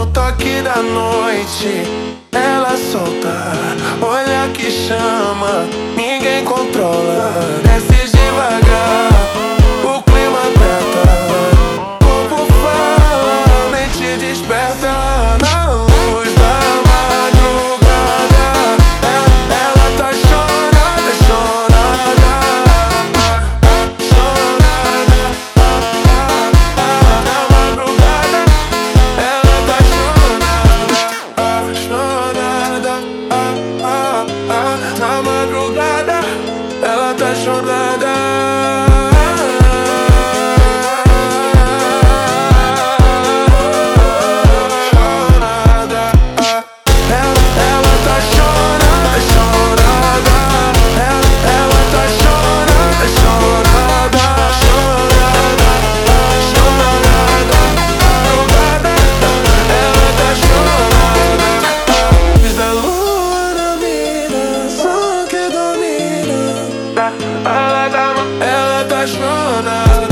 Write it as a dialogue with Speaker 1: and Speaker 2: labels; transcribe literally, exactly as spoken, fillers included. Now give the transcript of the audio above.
Speaker 1: no toque da noite ela solta, olha que chama, ninguém controla. Desce devagar, o clima aperta, corpo fala, mente desperta. Na luz da madrugada ela, ela tá chorada, chorada, chorada. Na madrugada ela tá chorada, chorada. Na madrugada ela tá chorada. Ela tá, ela tá chorando.